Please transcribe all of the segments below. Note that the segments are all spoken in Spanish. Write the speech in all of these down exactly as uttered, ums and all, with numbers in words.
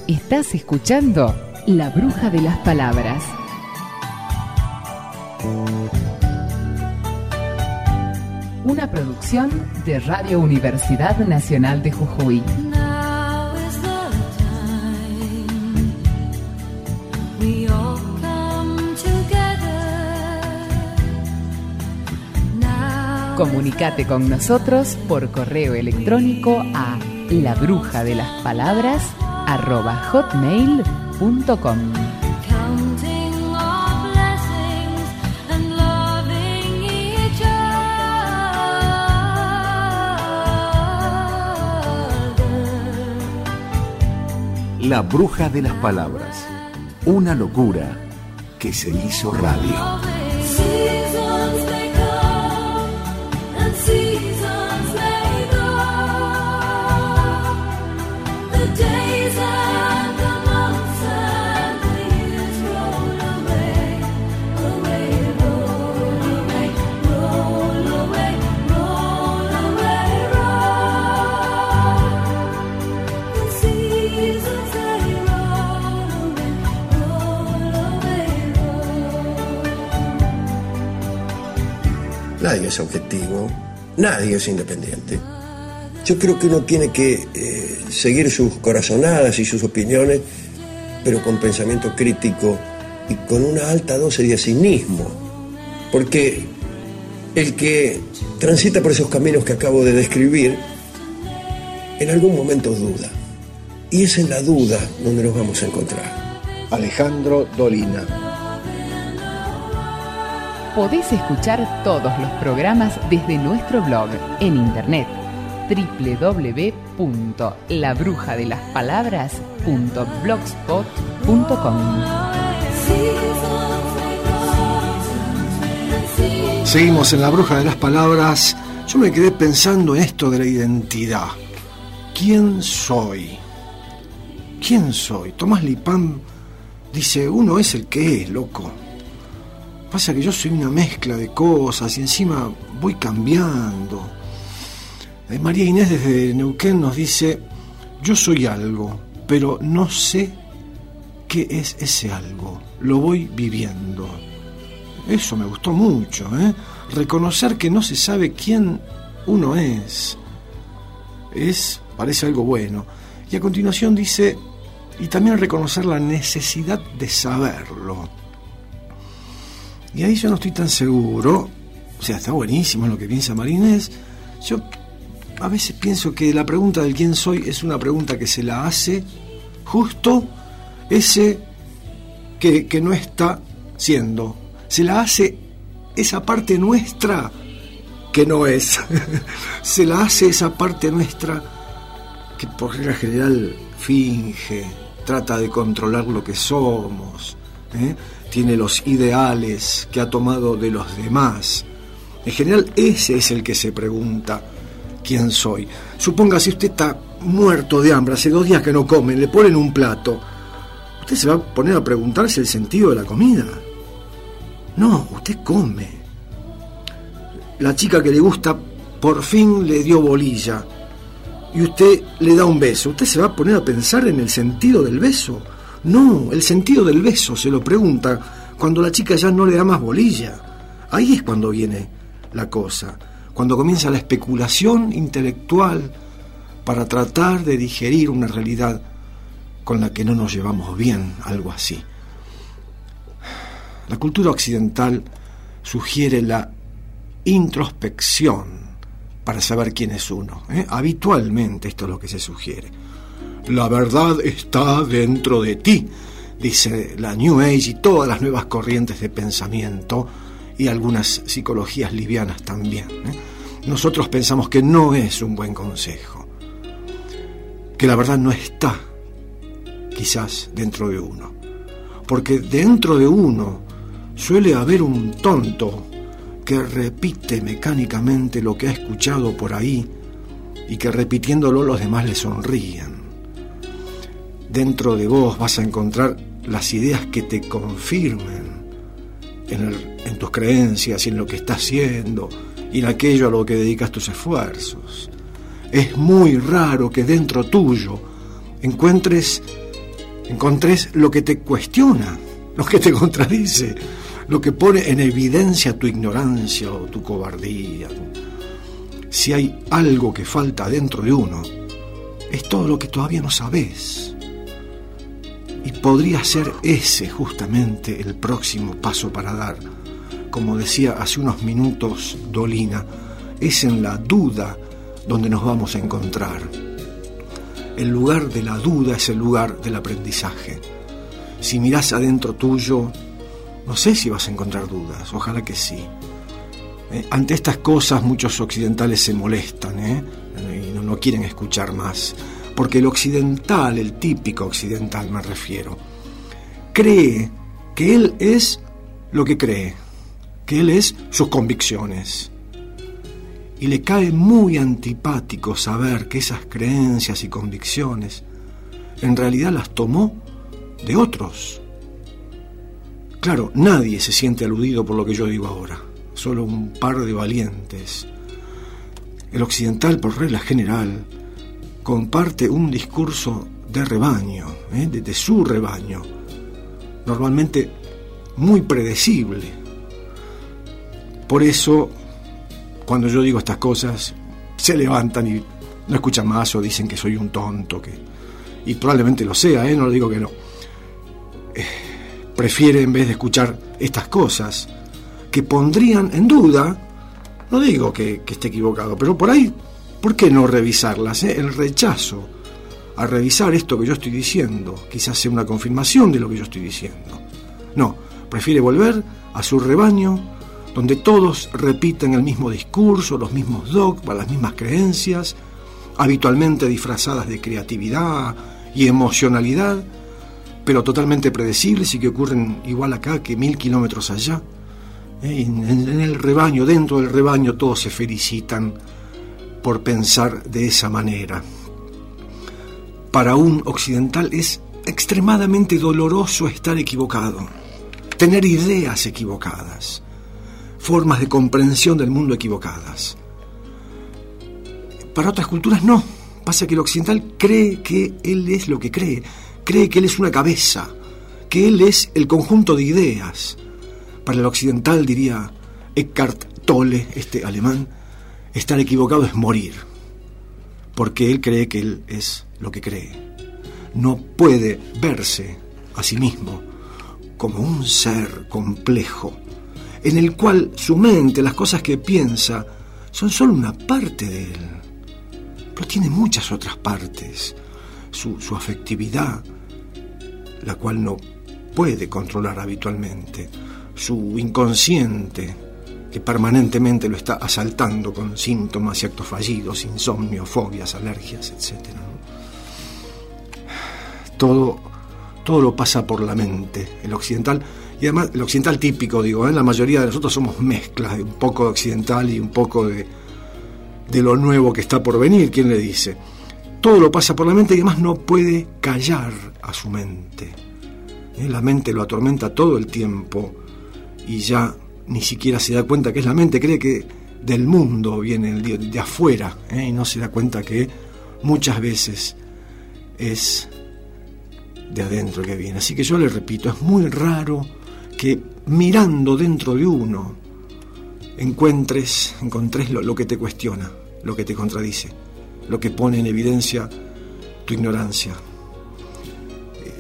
Estás escuchando La Bruja de las Palabras. Una producción de Radio Universidad Nacional de Jujuy. Comunicate con nosotros por correo electrónico a labrujadelaspalabras arroba hotmail punto com. La Bruja de las Palabras, una locura que se hizo radio. Nadie es objetivo, nadie es independiente. Yo creo que uno tiene que eh, seguir sus corazonadas y sus opiniones, pero con pensamiento crítico y con una alta dosis de cinismo. Porque el que transita por esos caminos que acabo de describir, en algún momento duda. Y es en la duda donde nos vamos a encontrar. Alejandro Dolina. Podés escuchar todos los programas desde nuestro blog en internet doble u doble u doble u punto la bruja de las palabras punto blogspot punto com. Seguimos en La Bruja de las Palabras. Yo me quedé pensando en esto de la identidad. ¿Quién soy? ¿Quién soy? Tomás Lipán dice, uno es el que es, loco. Pasa que yo soy una mezcla de cosas y encima voy cambiando. María Inés desde Neuquén nos dice, yo soy algo, pero no sé qué es ese algo. Lo voy viviendo. Eso me gustó mucho, ¿eh? Reconocer que no se sabe quién uno es. Es, parece algo bueno. Y a continuación dice, y también reconocer la necesidad de saberlo. Y ahí yo no estoy tan seguro. O sea, está buenísimo lo que piensa María Inés. Yo a veces pienso que la pregunta del quién soy es una pregunta que se la hace justo ese que, que no está siendo. Se la hace esa parte nuestra que no es. Se la hace esa parte nuestra que por regla general finge, trata de controlar lo que somos, ¿eh? Tiene los ideales que ha tomado de los demás. En general ese es el que se pregunta quién soy. Suponga si usted está muerto de hambre, hace dos días que no come, le ponen un plato, ¿usted se va a poner a preguntarse el sentido de la comida? No, usted come. La chica que le gusta por fin le dio bolilla y usted le da un beso. ¿Usted se va a poner a pensar en el sentido del beso? No, el sentido del beso se lo pregunta cuando la chica ya no le da más bolilla. Ahí es cuando viene la cosa, cuando comienza la especulación intelectual para tratar de digerir una realidad con la que no nos llevamos bien, algo así. La cultura occidental sugiere la introspección para saber quién es uno, ¿eh? Habitualmente esto es lo que se sugiere. La verdad está dentro de ti, dice la New Age y todas las nuevas corrientes de pensamiento y algunas psicologías livianas también, ¿eh? Nosotros pensamos que no es un buen consejo, que la verdad no está quizás dentro de uno, porque dentro de uno suele haber un tonto que repite mecánicamente lo que ha escuchado por ahí y que repitiéndolo los demás le sonríen. Dentro de vos vas a encontrar las ideas que te confirmen en, el, en tus creencias y en lo que estás haciendo y en aquello a lo que dedicas tus esfuerzos. Es muy raro que dentro tuyo encuentres encontres lo que te cuestiona, lo que te contradice, lo que pone en evidencia tu ignorancia o tu cobardía. Si hay algo que falta dentro de uno, es todo lo que todavía no sabes. Y podría ser ese justamente el próximo paso para dar. Como decía hace unos minutos Dolina, es en la duda donde nos vamos a encontrar. El lugar de la duda es el lugar del aprendizaje. Si mirás adentro tuyo, no sé si vas a encontrar dudas, ojalá que sí. Eh, ante estas cosas muchos occidentales se molestan, ¿eh? y no, no quieren escuchar más. Porque el occidental, el típico occidental me refiero, cree que él es lo que cree, que él es sus convicciones. Y le cae muy antipático saber que esas creencias y convicciones en realidad las tomó de otros. Claro, nadie se siente aludido por lo que yo digo ahora, solo un par de valientes. El occidental, por regla general, comparte un discurso de rebaño, ¿eh? de, de su rebaño, normalmente muy predecible. Por eso, cuando yo digo estas cosas, se levantan y no escuchan más o dicen que soy un tonto, que y probablemente lo sea, ¿eh? no lo digo que no. Eh, prefiere, en vez de escuchar estas cosas, que pondrían en duda, no digo que, que esté equivocado, pero por ahí, ¿por qué no revisarlas? Eh? El rechazo a revisar esto que yo estoy diciendo, quizás sea una confirmación de lo que yo estoy diciendo. No, prefiere volver a su rebaño, donde todos repiten el mismo discurso, los mismos dogmas, las mismas creencias, habitualmente disfrazadas de creatividad y emocionalidad, pero totalmente predecibles y que ocurren igual acá que mil kilómetros allá. Eh, en, en el rebaño, dentro del rebaño, todos se felicitan por pensar de esa manera. Para un occidental es extremadamente doloroso estar equivocado, tener ideas equivocadas, formas de comprensión del mundo equivocadas. Para otras culturas no. Pasa que el occidental cree que él es lo que cree, cree que él es una cabeza, que él es el conjunto de ideas. Para el occidental, diría Eckhart Tolle, este alemán, estar equivocado es morir, porque él cree que él es lo que cree. No puede verse a sí mismo como un ser complejo, en el cual su mente, las cosas que piensa, son solo una parte de él, pero tiene muchas otras partes, su, su afectividad, la cual no puede controlar habitualmente, su inconsciente, que permanentemente lo está asaltando con síntomas y actos fallidos, insomnio, fobias, alergias, etcétera. Todo, todo lo pasa por la mente, el occidental. Y además, el occidental típico, digo, ¿eh? La mayoría de nosotros somos mezclas de un poco de occidental y un poco de, de lo nuevo que está por venir. ¿Quién le dice? Todo lo pasa por la mente y además no puede callar a su mente. ¿Eh? La mente lo atormenta todo el tiempo y ya ni siquiera se da cuenta que es la mente. Cree que del mundo viene el de, de afuera, ¿eh? Y no se da cuenta que muchas veces es de adentro que viene. Así que yo le repito, es muy raro que mirando dentro de uno encuentres, encontres lo, lo que te cuestiona, lo que te contradice, lo que pone en evidencia tu ignorancia. Eh,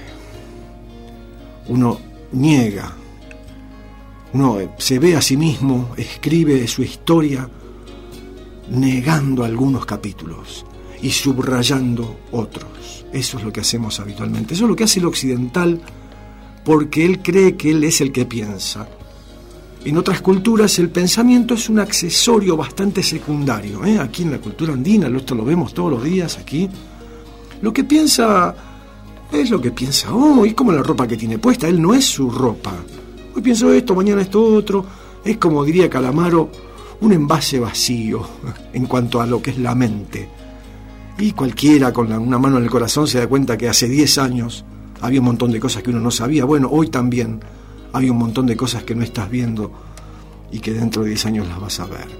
uno niega, uno se ve a sí mismo, escribe su historia negando algunos capítulos y subrayando otros. Eso es lo que hacemos habitualmente. Eso es lo que hace el occidental, porque él cree que él es el que piensa. En otras culturas el pensamiento es un accesorio bastante secundario, ¿eh? Aquí en la cultura andina, esto lo vemos todos los días aquí. Lo que piensa es lo que piensa hoy, es como la ropa que tiene puesta. Él no es su ropa. Hoy pienso esto, mañana esto otro. Es, como diría Calamaro, un envase vacío en cuanto a lo que es la mente. Y cualquiera con la, una mano en el corazón se da cuenta que hace diez años había un montón de cosas que uno no sabía. Bueno, hoy también hay un montón de cosas que no estás viendo y que dentro de diez años las vas a ver.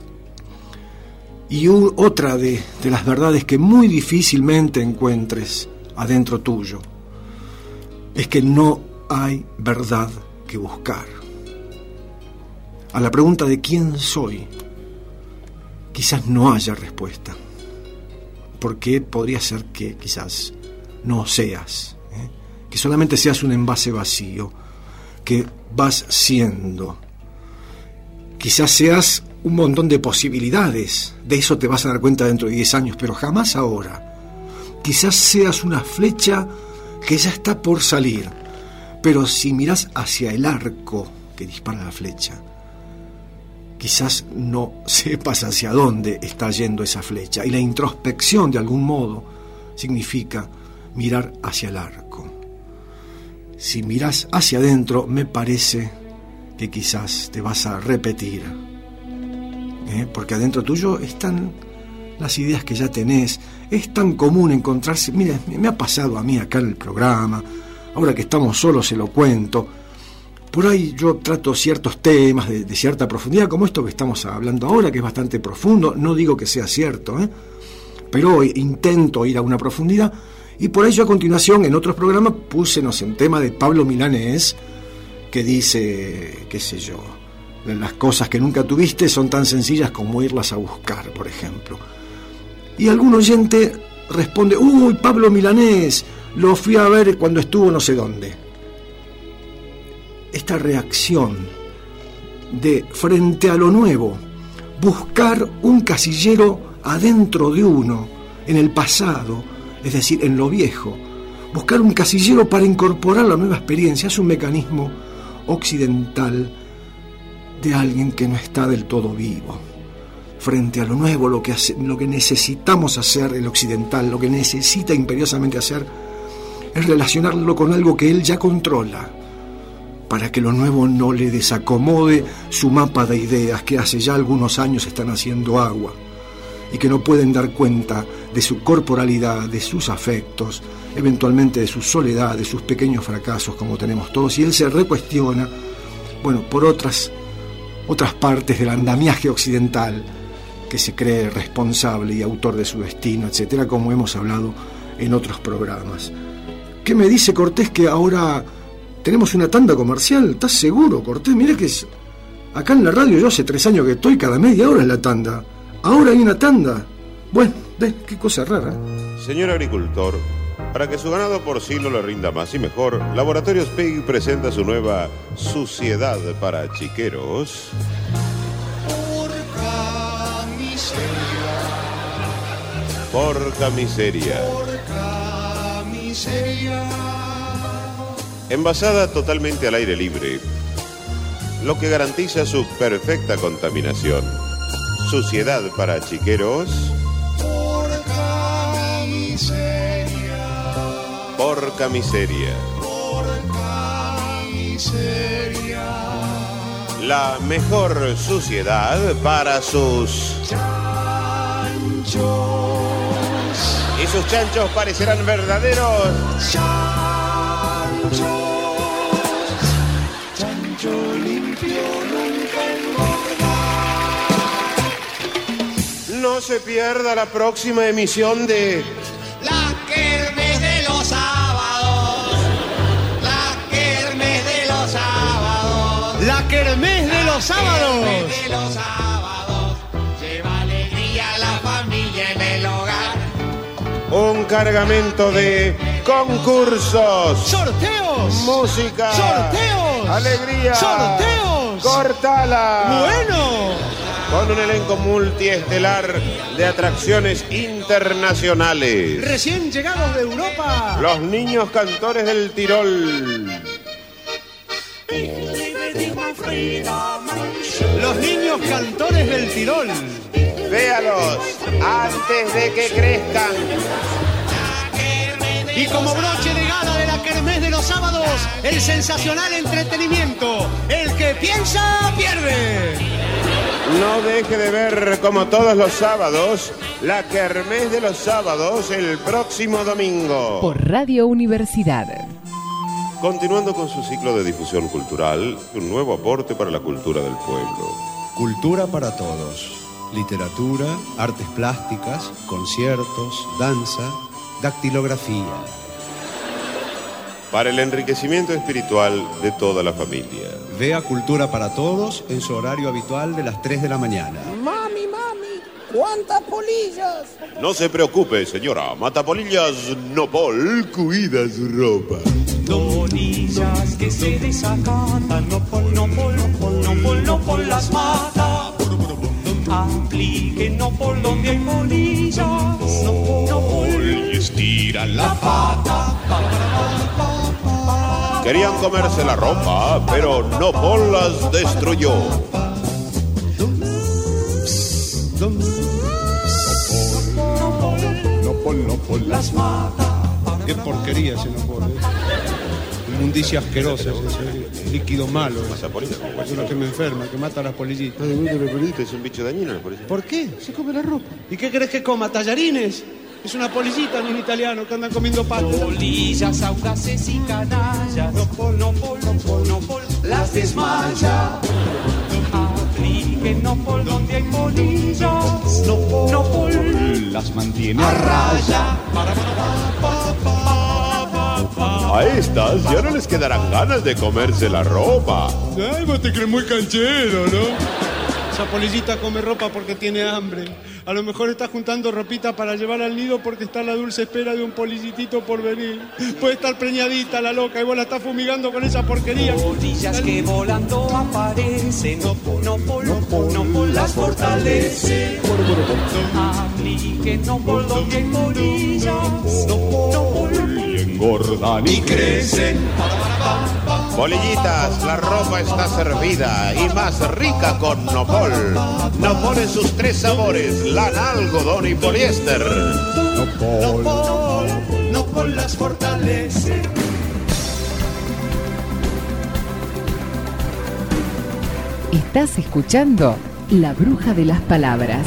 Y u, otra de, de las verdades que muy difícilmente encuentres adentro tuyo, es que no hay verdad que buscar. A la pregunta de quién soy, quizás no haya respuesta, porque podría ser que quizás no seas, ¿eh? que solamente seas un envase vacío, que vas siendo. Quizás seas un montón de posibilidades, de eso te vas a dar cuenta dentro de diez años, pero jamás ahora. Quizás seas una flecha que ya está por salir, pero si miras hacia el arco que dispara la flecha, quizás no sepas hacia dónde está yendo esa flecha. Y la introspección, de algún modo, significa mirar hacia el arco. Si miras hacia adentro, me parece que quizás te vas a repetir, ¿eh? porque adentro tuyo están las ideas que ya tenés. Es tan común encontrarse, mira, me ha pasado a mí acá en el programa, ahora que estamos solos se lo cuento. Por ahí yo trato ciertos temas de, de cierta profundidad, como esto que estamos hablando ahora, que es bastante profundo. No digo que sea cierto, ¿eh? pero intento ir a una profundidad. Y por ello a continuación en otros programas puse, no sé, un tema de Pablo Milanés que dice, qué sé yo, las cosas que nunca tuviste son tan sencillas como irlas a buscar, por ejemplo. Y algún oyente responde, uy, Pablo Milanés, lo fui a ver cuando estuvo no sé dónde. Esta reacción de frente a lo nuevo, buscar un casillero adentro de uno, en el pasado, es decir, en lo viejo, buscar un casillero para incorporar la nueva experiencia, es un mecanismo occidental de alguien que no está del todo vivo. Frente a lo nuevo, lo que, hace, lo que necesitamos hacer el occidental, lo que necesita imperiosamente hacer, es relacionarlo con algo que él ya controla, para que lo nuevo no le desacomode su mapa de ideas que hace ya algunos años están haciendo agua y que no pueden dar cuenta de su corporalidad, de sus afectos, eventualmente de su soledad, de sus pequeños fracasos como tenemos todos, y él se recuestiona, bueno, por otras, otras partes del andamiaje occidental que se cree responsable y autor de su destino, etcétera, como hemos hablado en otros programas. ¿Qué me dice Cortés que ahora tenemos una tanda comercial? ¿Estás seguro, Cortés? Mira que es, acá en la radio yo hace tres años que estoy, cada media hora es la tanda. Ahora hay una tanda. Bueno, ves, qué cosa rara. Señor agricultor, para que su ganado porcino le rinda más y mejor, Laboratorios Pig presenta su nueva Suciedad para Chiqueros. Porca miseria. Porca miseria. Porca miseria. Envasada totalmente al aire libre, lo que garantiza su perfecta contaminación. Suciedad para Chiqueros. Porca miseria. Porca miseria. Porca miseria. La mejor suciedad para sus Chanchos. Y sus chanchos parecerán verdaderos Chanchos. Chancho limpio nunca engorda. No se pierda la próxima emisión de La Kermés de los sábados. La Kermés de los sábados. La Kermés de los sábados. La Kermés de los sábados. Lleva alegría a la familia en el hogar. un cargamento de concursos, sorteos, música, sorteos, alegría, sorteos, cortala. Bueno, con un elenco multiestelar de atracciones internacionales. Recién llegados de Europa. Los niños cantores del Tirol. Los niños cantores del Tirol. Véalos antes de que crezcan. Y como broche de gala de la Kermés de los sábados, el sensacional entretenimiento. El que piensa, pierde. No deje de ver, como todos los sábados, la Kermés de los sábados el próximo domingo. Por Radio Universidad. Continuando con su ciclo de difusión cultural, un nuevo aporte para la cultura del pueblo. Cultura para todos. Literatura, artes plásticas, conciertos, danza, dactilografía. para el enriquecimiento espiritual de toda la familia. Vea Cultura para Todos en su horario habitual de las tres de la mañana. Mami, mami, ¿cuántas polillas? No se preocupe, señora. Matapolillas Nopol cuida su ropa. Polillas que se desacatan, Nopol, Nopol, Nopol, Nopol, Nopol las mata. Apliquen Nopol donde hay polillas, Nopol, Nopol, y estiran la pata. Querían comerse la ropa, pero Nopol las destruyó. Nopol, Nopol las mata. Qué porquería ese Nopol, ¿eh? Inmundicia asquerosa, ese líquido malo. Es una que me enferma, que mata a las polillitas. Es un bicho dañino la polilla. ¿Por qué? Se come la ropa. ¿Y qué crees que coma? ¿Tallarines? Es una polillita, no un italiano que andan comiendo pato. Polillas audaces y canallas, Nopol, Nopol, Nopol, Nopol las desmaya. Apliquen Nopol donde hay polillas, Nopol, Nopol las mantiene a raya. A estas ya no les quedarán ganas de comerse la ropa. Ay, vos te crees muy canchero, ¿no? Esa polillita come ropa porque tiene hambre. A lo mejor está juntando ropita para llevar al nido porque está a la dulce espera de un polillitito por venir. Puede estar preñadita la loca y vos la estás fumigando con esa porquería. Polillas que volando aparecen, Nopol, Nopol, Nopol, Nopol las fortalece. Apliquen Nopol donde hay polillas, Nopol, Nopol, y engordan y crecen. Polillitas, la ropa está servida y más rica con Nopol. Nopol en sus tres sabores, lana, algodón y poliéster. Nopol, Nopol, Nopol las fortalece. Estás escuchando La Bruja de las Palabras.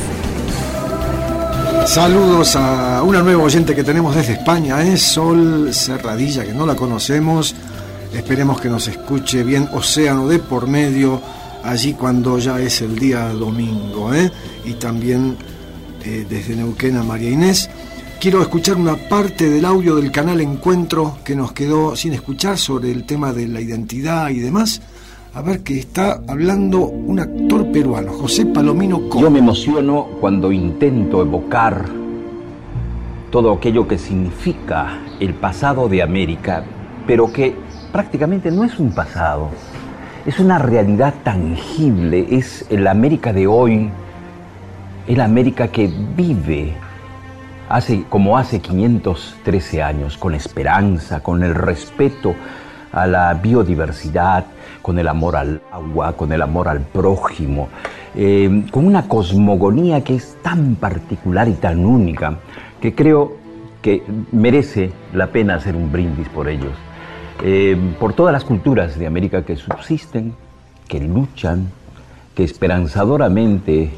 Saludos a una nueva oyente que tenemos desde España, es Sol Serradilla, que no la conocemos. Esperemos que nos escuche bien Océano de por medio, allí cuando ya es el día domingo, ¿eh? Y también eh, desde Neuquén a María Inés. Quiero escuchar una parte del audio del canal Encuentro que nos quedó sin escuchar sobre el tema de la identidad y demás. A ver, que está hablando un actor peruano, José Palomino Cobo. Yo me emociono cuando intento evocar todo aquello que significa el pasado de América, pero que prácticamente no es un pasado, es una realidad tangible, es el América de hoy, el América que vive hace, como hace quinientos trece años, con esperanza, con el respeto a la biodiversidad, con el amor al agua, con el amor al prójimo, eh, con una cosmogonía que es tan particular y tan única, que creo que merece la pena hacer un brindis por ellos. Eh, por todas las culturas de América que subsisten, que luchan, que esperanzadoramente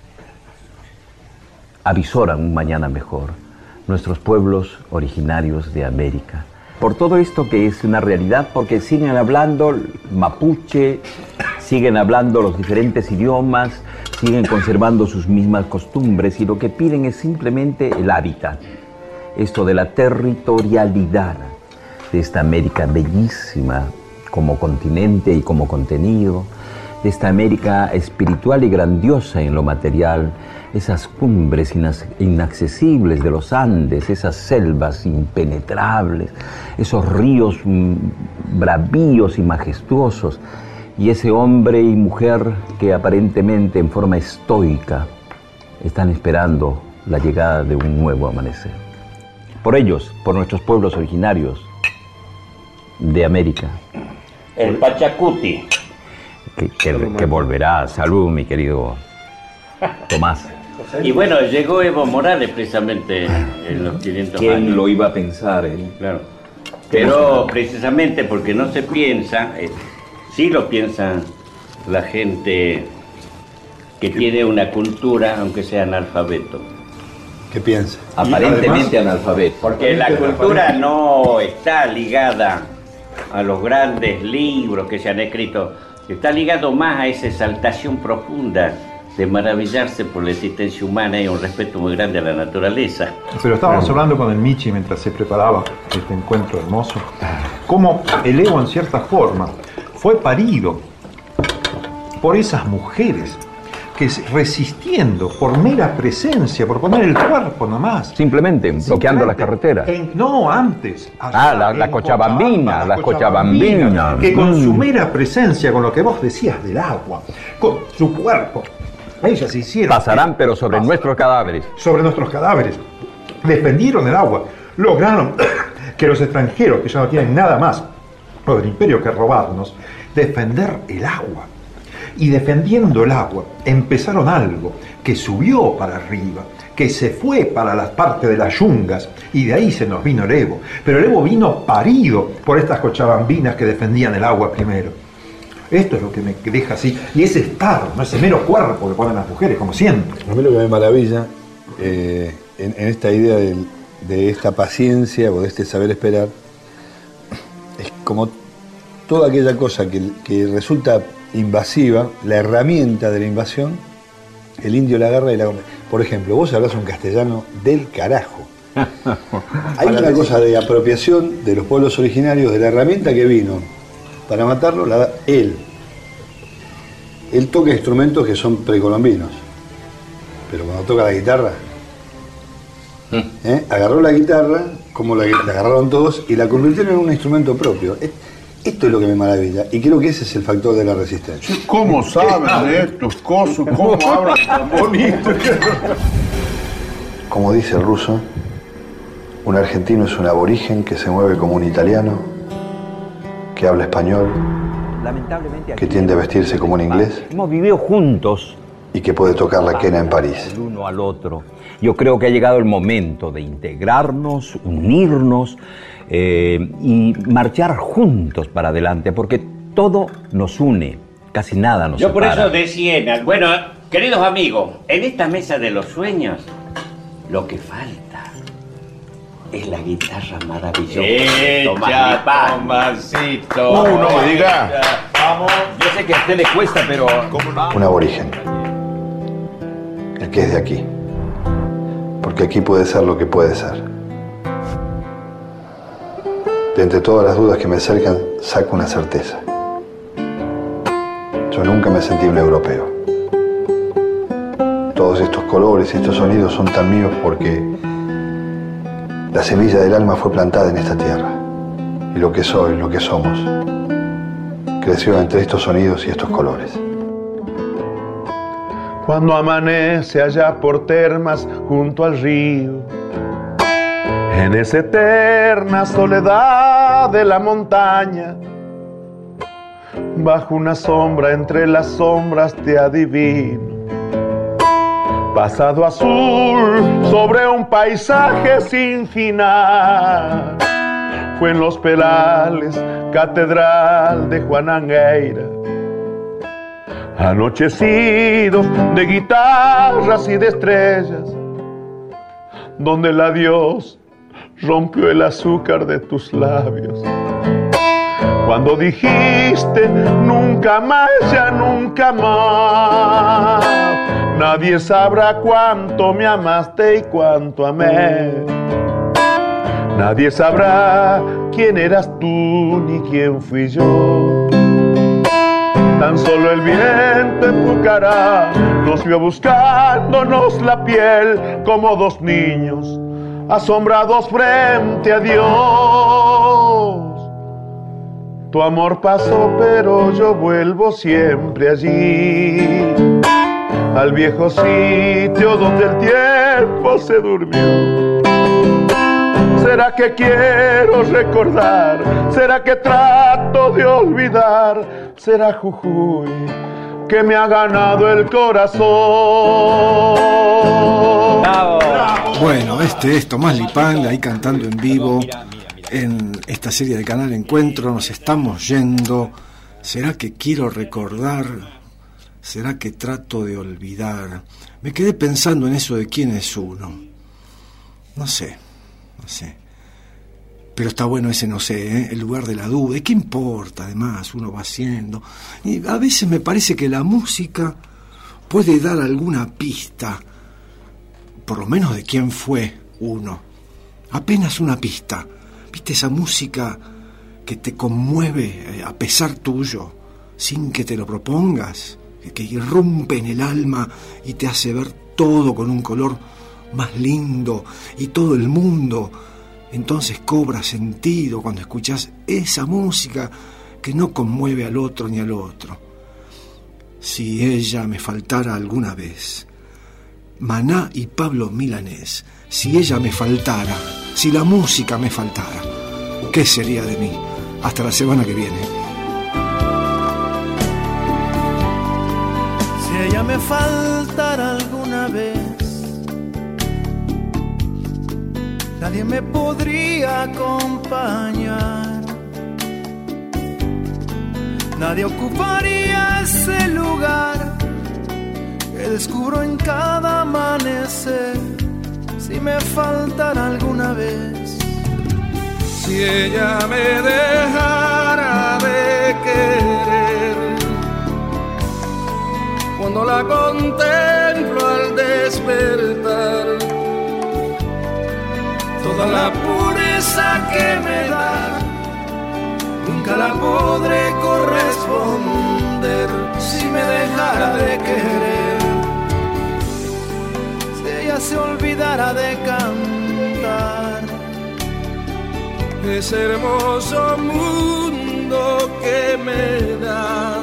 avisoran un mañana mejor, nuestros pueblos originarios de América. Por todo esto que es una realidad, porque siguen hablando mapuche, siguen hablando los diferentes idiomas, siguen conservando sus mismas costumbres y lo que piden es simplemente el hábitat, esto de la territorialidad de esta América bellísima como continente y como contenido, de esta América espiritual y grandiosa en lo material, esas cumbres inaccesibles de los Andes, esas selvas impenetrables, esos ríos bravíos y majestuosos, y ese hombre y mujer que aparentemente en forma estoica están esperando la llegada de un nuevo amanecer. Por ellos, por nuestros pueblos originarios de América. El Pachacuti. Que, que, que volverá. Salud, mi querido Tomás. Y bueno, llegó Evo Morales precisamente en los quinientos ¿Quién años. lo iba a pensar? Eh? Claro. Pero precisamente porque no se piensa, eh, sí lo piensa la gente que tiene una cultura, aunque sea analfabeto. ¿Qué piensa? Aparentemente analfabeto. Porque la cultura no está ligada a los grandes libros que se han escrito, está ligado más a esa exaltación profunda de maravillarse por la existencia humana y un respeto muy grande a la naturaleza. Pero estábamos hablando con el Michi mientras se preparaba este encuentro hermoso, cómo el ego en cierta forma fue parido por esas mujeres que resistiendo por mera presencia, por poner el cuerpo nomás. Simplemente, bloqueando las carreteras. En, no, antes. Ah, la, la Cochabambina, la Cochabambina. Que con mm. su mera presencia, con lo que vos decías del agua, con su cuerpo, ellas se hicieron... Pasarán, pero sobre pasarán, nuestros cadáveres. Sobre nuestros cadáveres. Defendieron el agua. Lograron que los extranjeros, que ya no tienen nada más, o del imperio que robarnos, defender el agua. Y defendiendo el agua, empezaron algo que subió para arriba, que se fue para las partes de las yungas, y de ahí se nos vino el Evo. Pero el Evo vino parido por estas cochabambinas que defendían el agua primero. Esto es lo que me deja así, y ese estar, ¿no? Ese mero cuerpo que ponen las mujeres, como siempre. A mí lo que me maravilla eh, en, en esta idea de, de esta paciencia o de este saber esperar, es como toda aquella cosa que, que resulta invasiva, la herramienta de la invasión, el indio la agarra y la come. Por ejemplo, vos hablas un castellano del carajo. Hay una cosa de apropiación de los pueblos originarios de la herramienta que vino para matarlo, la da él. Él toca instrumentos que son precolombinos, pero cuando toca la guitarra, ¿eh? agarró la guitarra, como la, la agarraron todos, y la convirtieron en un instrumento propio. Esto es lo que me maravilla, y creo que ese es el factor de la resistencia. ¿Cómo saben de estos cosas? ¿Cómo hablan tan bonito? Como dice el ruso, un argentino es un aborigen que se mueve como un italiano, que habla español, que tiende a vestirse como un inglés. Hemos vivido juntos. Y que puede tocar la quena en París. El uno al otro. Yo creo que ha llegado el momento de integrarnos, unirnos, Eh, y marchar juntos para adelante, porque todo nos une, casi nada nos Yo separa. por eso decía, bueno, queridos amigos, en esta mesa de los sueños, lo que falta es la guitarra maravillosa. Eh, Tomás, Tomasito. Uh, no me diga. Vamos. Yo sé que a usted le cuesta, pero... Un aborigen. El que es de aquí. Porque aquí puede ser lo que puede ser. De entre todas las dudas que me acercan, saco una certeza. Yo nunca me sentí un europeo. Todos estos colores y estos sonidos son tan míos porque la semilla del alma fue plantada en esta tierra. Y lo que soy, lo que somos, creció entre estos sonidos y estos colores. Cuando amanece allá por Termas, junto al río, en esa eterna soledad de la montaña, bajo una sombra entre las sombras te adivino, pasado azul sobre un paisaje sin final. Fue en los Perales, catedral de Juan Angueira, anochecidos de guitarras y de estrellas, donde el adiós rompió el azúcar de tus labios. Cuando dijiste nunca más, ya nunca más, nadie sabrá cuánto me amaste y cuánto amé. Nadie sabrá quién eras tú ni quién fui yo. Tan solo el viento en Pucará nos vio buscándonos la piel como dos niños asombrados frente a Dios. Tu amor pasó, pero yo vuelvo siempre allí, al viejo sitio donde el tiempo se durmió. ¿Será que quiero recordar? ¿Será que trato de olvidar? ¿Será Jujuy que me ha ganado el corazón? ¡Bravo! Bueno, este es Tomás Lipán, ahí cantando en vivo en esta serie de Canal Encuentro. Nos estamos yendo. ¿Será que quiero recordar? ¿Será que trato de olvidar? Me quedé pensando en eso de quién es uno. No sé, no sé. Pero está bueno ese no sé, ¿eh? El lugar de la duda. ¿Y qué importa? Además, uno va haciendo. Y a veces me parece que la música puede dar alguna pista, por lo menos de quién fue uno. Apenas una pista. ¿Viste esa música que te conmueve a pesar tuyo, sin que te lo propongas? Que irrumpe en el alma y te hace ver todo con un color más lindo y todo el mundo. Entonces cobra sentido cuando escuchas esa música que no conmueve al otro ni al otro. Si ella me faltara alguna vez, Maná y Pablo Milanés, si ella me faltara, si la música me faltara, ¿qué sería de mí? Hasta la semana que viene. Si ella me faltara alguna vez, nadie me podría acompañar, nadie ocuparía ese lugar que descubro en cada amanecer. Si me faltara alguna vez, si ella me dejara de querer, cuando la contemplo al despertar, toda la pureza que me da, nunca la podré corresponder. Si me dejara de querer, si ella se olvidara de cantar ese hermoso mundo que me da,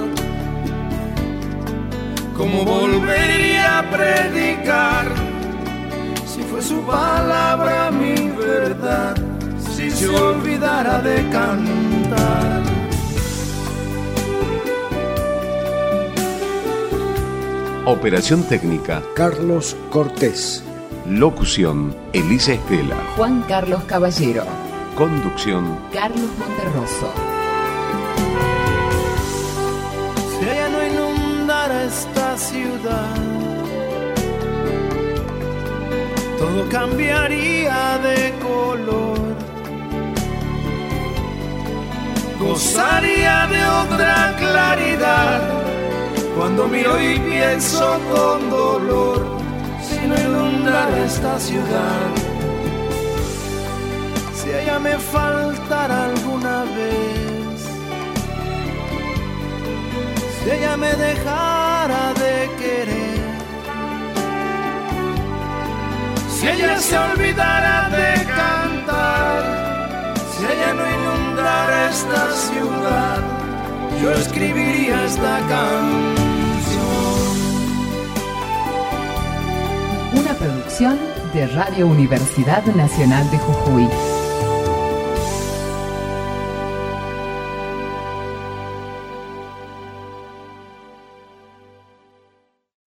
¿cómo volvería a predicar si fue su palabra mi verdad? Si se olvidara de cantar. Operación técnica Carlos Cortés. Locución Elisa Estela. Juan Carlos Caballero. Conducción Carlos Monterroso. Si ella no inundara esta ciudad, todo cambiaría de color, gozaría de otra claridad. Cuando miro y pienso con dolor, si no inundara esta ciudad, si ella me faltara alguna vez, si ella me dejara de querer, si ella se olvidara de cantar, si ella no inundara esta ciudad, yo escribiría esta canción. Una producción de Radio Universidad Nacional de Jujuy.